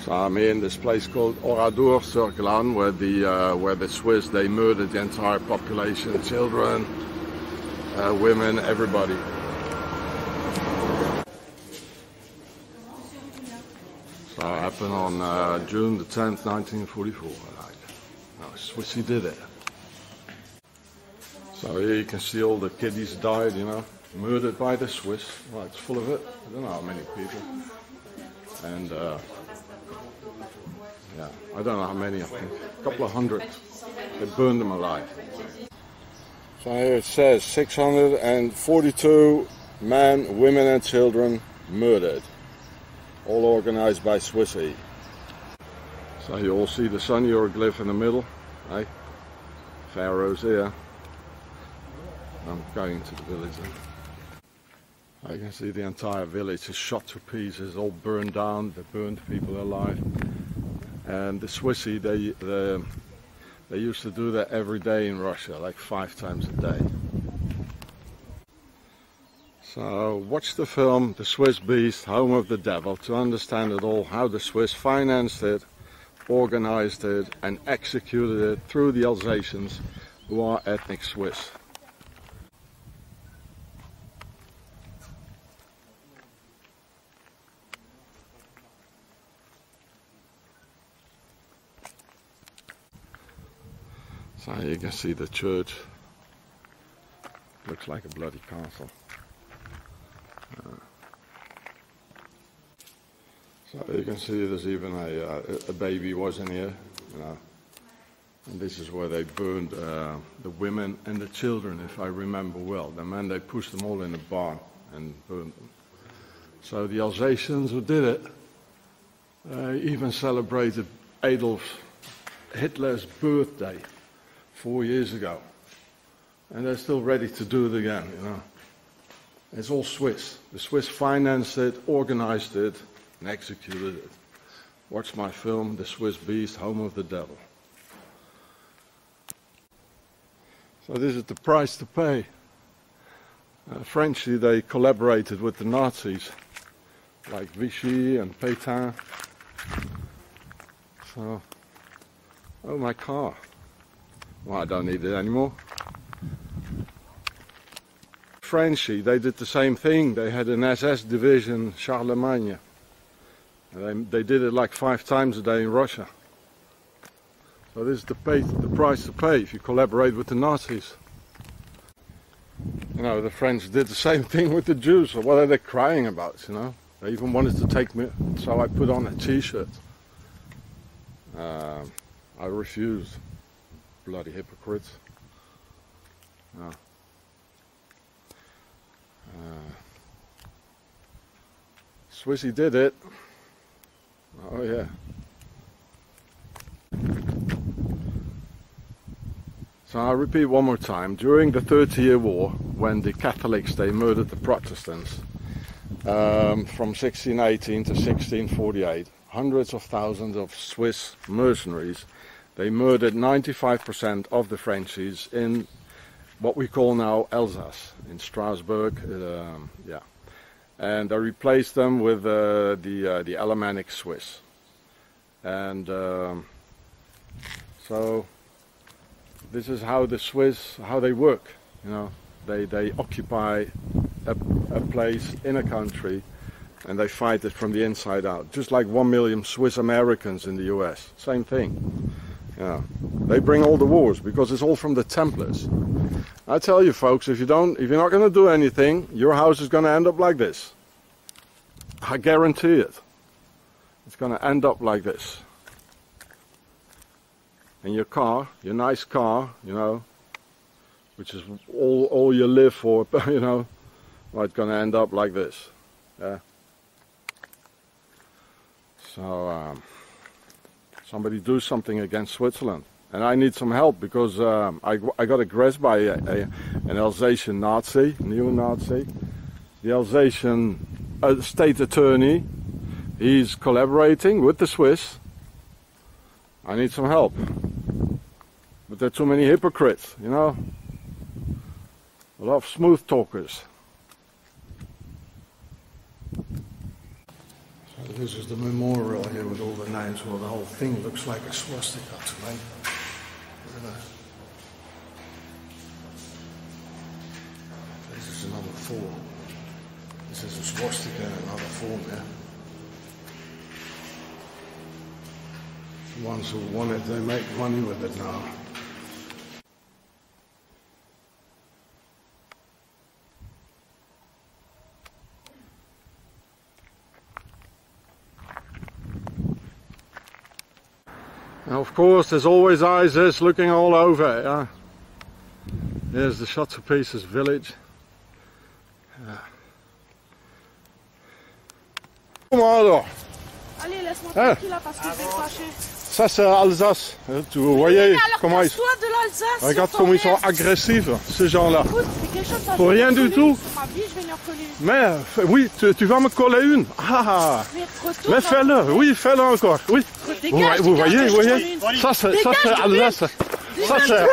So I'm in this place called Oradour sur Glane, where the Swiss, they murdered the entire population, children, women, everybody. So it happened on June the 10th, 1944. No, Swissy did it. So here you can see all the kiddies died, you know, murdered by the Swiss. Well, it's full of it. I don't know how many people. And yeah, I don't know how many, I think a couple of hundred. They burned them alive. So here it says 642 men, women and children murdered. All organized by Swissy. So you all see the sun hieroglyph in the middle. Hey, Pharaoh's here. I'm going to the village then. You can see the entire village is shot to pieces, all burned down. They burned people alive. And the Swissy, they used to do that every day in Russia, like 5 times a day. So watch the film The Swiss Beast, Home of the Devil, to understand it all, how the Swiss financed it, organized it and executed it through the Alsatians, who are ethnic Swiss. So you can see the church. Looks like a bloody castle. So you can see there's even a baby was in here, you know. And this is where they burned the women and the children, if I remember well. The men, they pushed them all in a barn and burned them. So the Alsatians who did it even celebrated Adolf Hitler's birthday 4 years ago. And they're still ready to do it again, you know. It's all Swiss. The Swiss financed it, organized it, and executed it. Watch my film, The Swiss Beast, Home of the Devil. So this is the price to pay. Frenchy, they collaborated with the Nazis, like Vichy and Pétain. So, oh, my car. Well, I don't need it anymore. Frenchy, they did the same thing. They had an SS division, Charlemagne. They did it like 5 times a day in Russia. So this is the price to pay if you collaborate with the Nazis. You know, the French did the same thing with the Jews. So what are they crying about, you know? They even wanted to take me, so I put on a t-shirt. I refused. Bloody hypocrites. No. Swissy did it. Oh yeah. So I'll repeat one more time. During the 30-Year War, when the Catholics, they murdered the Protestants, from 1618 to 1648, hundreds of thousands of Swiss mercenaries, they murdered 95% of the Frenchies in what we call now Alsace, in Strasbourg, yeah. And they replaced them with the Alemannic Swiss. And so this is how the Swiss, how they work, you know. They occupy a place in a country and they fight it from the inside out. Just like 1 million Swiss Americans in the US, same thing. Yeah. They bring all the wars because it's all from the Templars. I tell you folks, if you're not going to do anything, your house is going to end up like this. I guarantee it. It's going to end up like this. And your car, your nice car, you know, which is all you live for, you know, well, it's going to end up like this. Yeah. So somebody do something against Switzerland. And I need some help because I got aggressed by an Alsatian Nazi, neo-Nazi. The Alsatian state attorney, he's collaborating with the Swiss. I need some help. But there are too many hypocrites, you know. A lot of smooth talkers. So This is the memorial here with all the names. Well, the whole thing looks like a swastika to me. This is another form. This is a swastika in another form here. The ones who want it, they make money with it now. Now, of course, there's always ISIS looking all over. Yeah? There's the Shot to Pieces village. Yeah. Allez, laisse-moi tranquille là parce que je vais fâcher. Ça c'est Alsace. Tu voyez comment ils... Toi de l'Alsace. Regarde comment ils sont agressifs, ces gens-là. Pour rien du tout. Mais oui, tu vas me coller une. Ah, mais fais-le, oui, fais-le encore. Oui. Vous voyez, ça c'est Alsace. Ça c'est...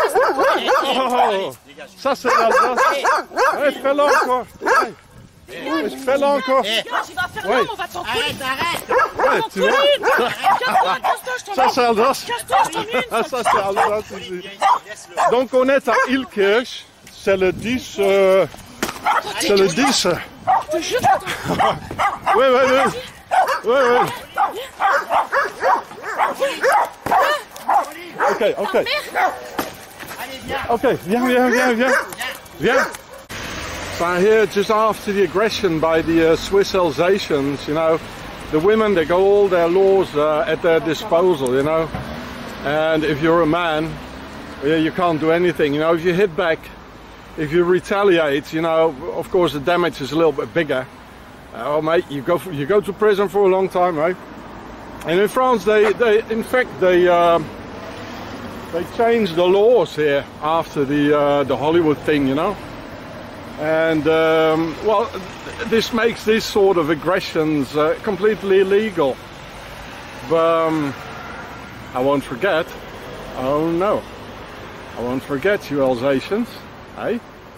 Ça c'est Alsace. Ouais, fais-le encore. Fais-le encore. Ouais. On va t'en coller. Ouais, tu vois. Ça c'est Alsace. Ça c'est Alsace ici. Donc on est à Ilkirch. C'est le 10. C'est le 10. Oui. Ok. Ok, viens. So here, just after the aggression by the Swiss Alsatians, you know, the women, they got all their laws at their disposal, you know. And if you're a man, you can't do anything. You know, if you hit back, if you retaliate, you know, of course the damage is a little bit bigger. Oh, mate, you go to prison for a long time, right? And in France, they changed the laws here after the Hollywood thing, you know. And well, this makes these sort of aggressions completely illegal. But I won't forget. Oh no, I won't forget you Alsatians, eh?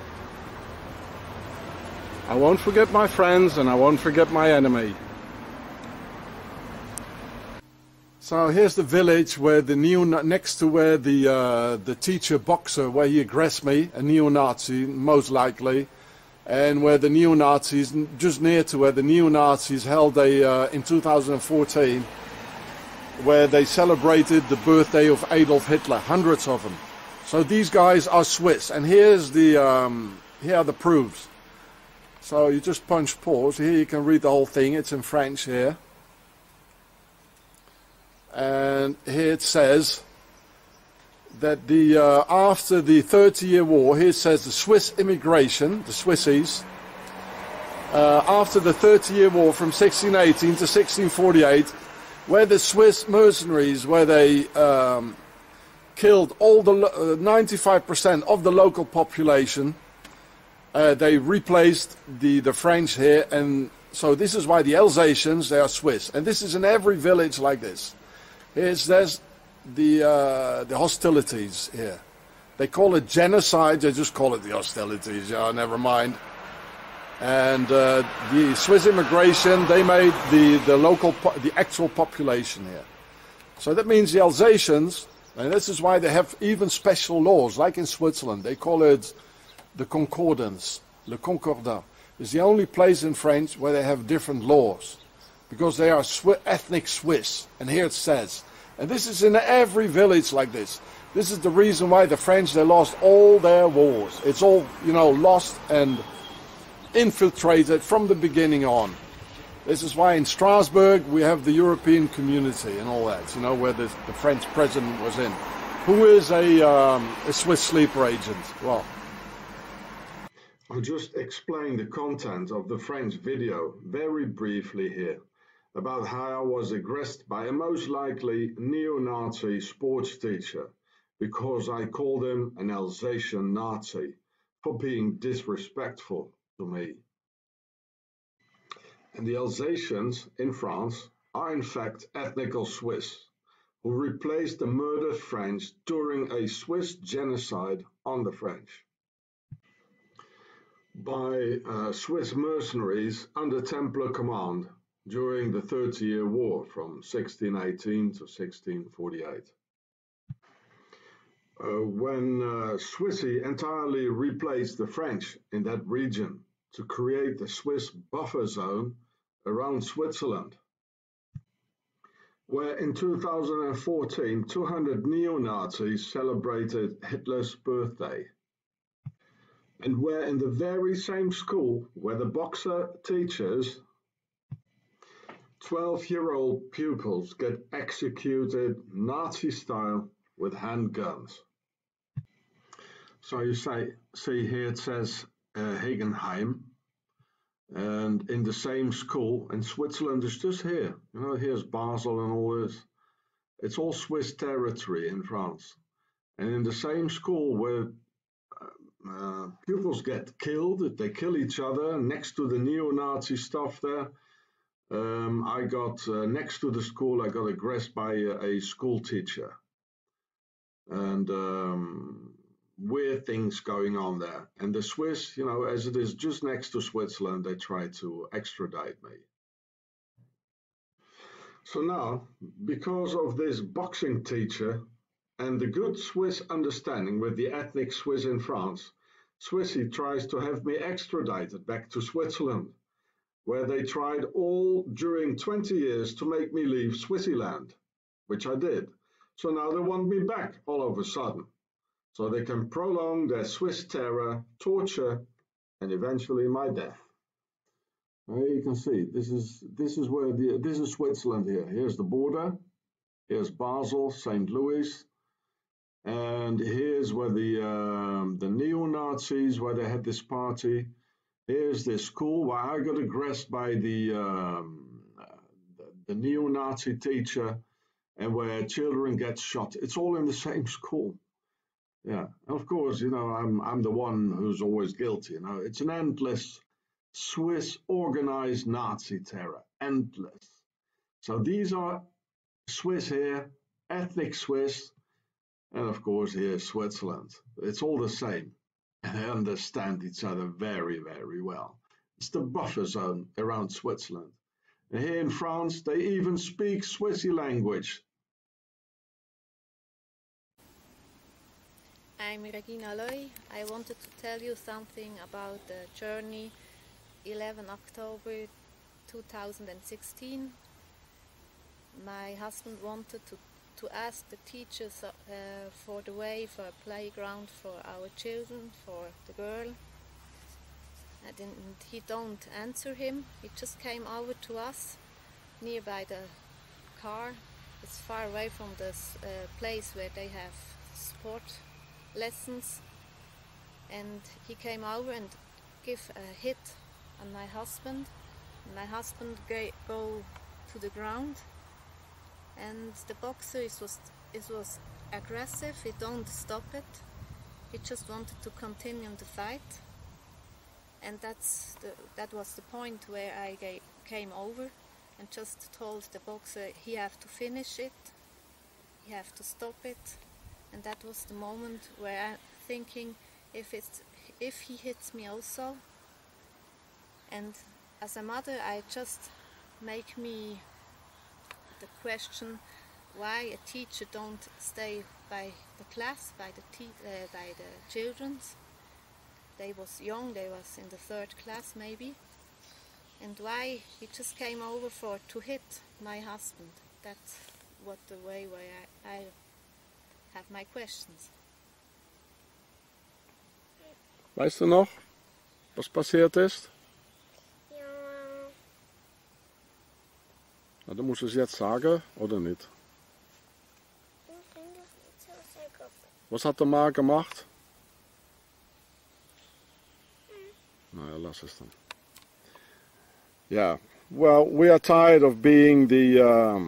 I won't forget my friends, and I won't forget my enemy. So here's the village where the next to where the teacher boxer, where he aggressed me, a neo-Nazi most likely, and where the neo-Nazis, just near to where the neo-Nazis held in 2014, where they celebrated the birthday of Adolf Hitler, hundreds of them. So these guys are Swiss, and here's the here are the proofs. So you just punch pause. Here you can read the whole thing. It's in French here. And here it says that after the 30-year war, here it says the Swiss immigration, the Swissies, after the 30-year war from 1618 to 1648, where the Swiss mercenaries, where they killed all the 95% of the local population, they replaced the French here, and so this is why the Alsatians, they are Swiss, and this is in every village like this. There's the hostilities here. They call it genocide. They just call it the hostilities. Yeah, never mind. And the Swiss immigration, they made the actual population here. So that means the Alsatians, and this is why they have even special laws, like in Switzerland. They call it the concordance, le concordat. It's the only place in France where they have different laws, because they are ethnic Swiss. And here it says, and this is in every village like this. This is the reason why the French, they lost all their wars. It's all, you know, lost and infiltrated from the beginning on. This is why in Strasbourg we have the European Community and all that, you know, where the French president was in, who is a Swiss sleeper agent. Well, I'll just explain the content of the French video very briefly here, about how I was aggressed by a most likely neo-Nazi sports teacher because I called him an Alsatian Nazi for being disrespectful to me. And the Alsatians in France are in fact ethnical Swiss, who replaced the murdered French during a Swiss genocide on the French by Swiss mercenaries under Templar command. during the 30-Year War from 1618 to 1648. When Swissy entirely replaced the French in that region to create the Swiss buffer zone around Switzerland, where in 2014 200 neo-Nazis celebrated Hitler's birthday, and where in the very same school where the Boxer teaches, 12-year-old pupils get executed Nazi-style with handguns. So you see here it says Hegenheim, and in the same school, and Switzerland is just here. You know, here's Basel and all this. It's all Swiss territory in France. And in the same school where pupils get killed, they kill each other next to the neo-Nazi stuff there. I got, next to the school, I got aggressed by a school teacher. And weird things going on there. And the Swiss, you know, as it is just next to Switzerland, they try to extradite me. So now, because of this boxing teacher and the good Swiss understanding with the ethnic Swiss in France, Swissy tries to have me extradited back to Switzerland, where they tried all during 20 years to make me leave Swissyland, which I did. So now they want me back all of a sudden, so they can prolong their Swiss terror, torture, and eventually my death. You can see this is where this is Switzerland here. Here's the border. Here's Basel, St. Louis, and here's where the neo-Nazis, where they had this party. Here's this school where I got aggressed by the neo-Nazi teacher, and where children get shot. It's all in the same school. Yeah, of course, you know, I'm the one who's always guilty. You know, it's an endless Swiss organized Nazi terror, endless. So these are Swiss here, ethnic Swiss, and of course here's Switzerland. It's all the same, and they understand each other very, very well. It's the buffer zone around Switzerland. And here in France, they even speak Swissy language. I'm Regina Loy. I wanted to tell you something about the journey 11 October 2016. My husband wanted to ask the teachers for the way for a playground for our children, for the girl. And he don't answer him. He just came over to us nearby the car. It's far away from this place where they have sport lessons, and he came over and give a hit on my husband. My husband go to the ground, and the boxer it was aggressive. He don't stop it. He just wanted to continue the fight, and that was the point where I came over and just told the boxer he have to finish it, he have to stop it. And that was the moment where I'm thinking, if he hits me also. And as a mother, I just make me the question why a teacher don't stay by the class, by the children. They was young, they was in the 3rd class maybe. And why he just came over to hit my husband. That's what the way where I have my questions. Weißt du noch, was passiert ist? Ja. Na, du musst es jetzt sagen, oder nicht? Ich bin das nicht so sicher. Was hat der Ma gemacht? Naja, lass es dann. Yeah, well, we are tired of being the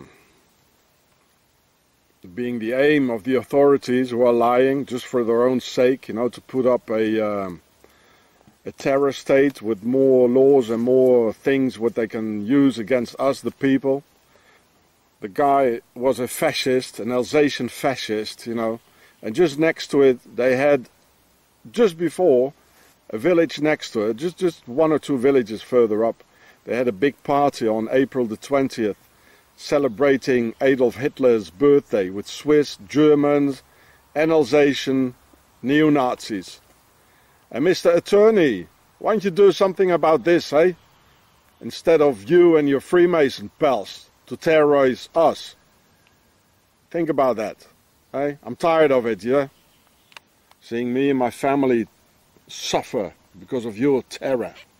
aim of the authorities who are lying just for their own sake, you know, to put up a terror state with more laws and more things what they can use against us, the people. The guy was a fascist, an Alsatian fascist, you know, and just next to it they had, just before, a village next to it, just 1 or 2 villages further up, They had a big party on April the 20th, celebrating Adolf Hitler's birthday with Swiss, Germans, and Alsatian neo-Nazis. And Mr. Attorney, why don't you do something about this, eh? Instead of you and your Freemason pals to terrorize us. Think about that, eh? I'm tired of it, yeah? Seeing me and my family suffer because of your terror.